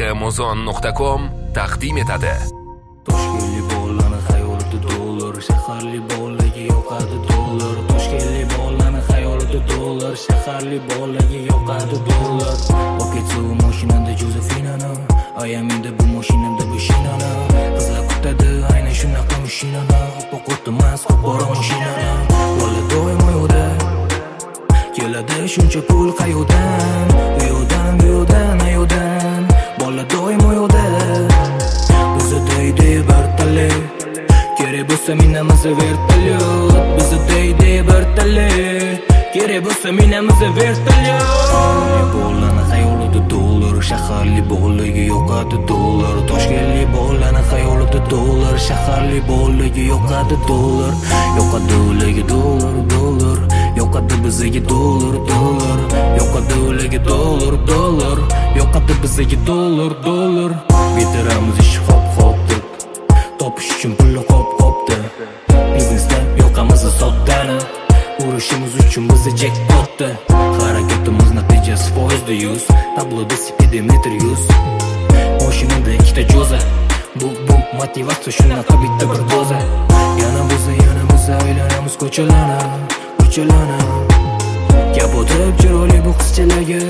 kmozon.com taqdim etadi. Toshkentlik bolalarning xayolida dollar, shaharlik bolalarga yoqadi dollar. Toshkentlik bolalarning xayolida dollar, shaharlik bolalarga yoqadi dollar. Oketsu mashinamda Josefinani, ayaminda bu mashinamda Bushinani. Qizlar kutadi aynan shunaqa mashinani, qo'rqitmas qora mashinani. Bola doim yo'lda keladi shuncha pul qayoqdan, u yoqdan. Bola doim yo'lda bizi deydi bir tali, kerak bo'lsa minamizni vertolyot. Bizi deydi bir tali, kerak bo'lsa minamizni vertolyot. Bolalarning xayolida dollar, shaharlik bolalarga yoqadi dollar. Toshkentlik bolalarning xayolida dollar, shaharlik bolalarga yoqadi dollar. Yoqadi ularga dollar, yoqadi bizga dollar. Yoqadi ularga dollar, yoqadi bizga dollar. Bitiramiz ish hop deb, topish uchun pulni qopda. Biznesda yoqamiz soddani, urushimiz uchun bizni jackpotda. Harakatimiz natijasi foizda 100, tabloda speedometr 100. Mashinada ikkita joza, bu motivatsiya shunaqa bitta bir doza. Yana biz aylanamiz ko'chalarni. Gap o'tib chiroyli bu qizchalarga.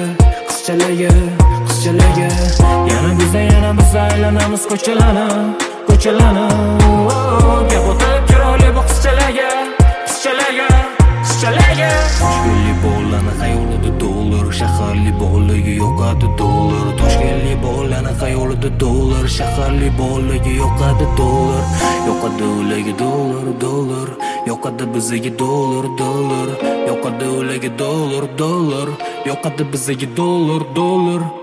Yana biz aylanamiz ko'chalarni. Gap o'tib chiroyli bu qizchalarga. Toshkentlik bolalarning xayolida dollar, shaharlik bolalarga yoqadi dollar. Toshkentlik bolalarning xayolida dollar, shaharlik bolalarga yoqadi dollar. Yoqadi ularga dollar, yoqadi bizga dollar. Yoqadi ularga dollar, yoqadi bizga dollar.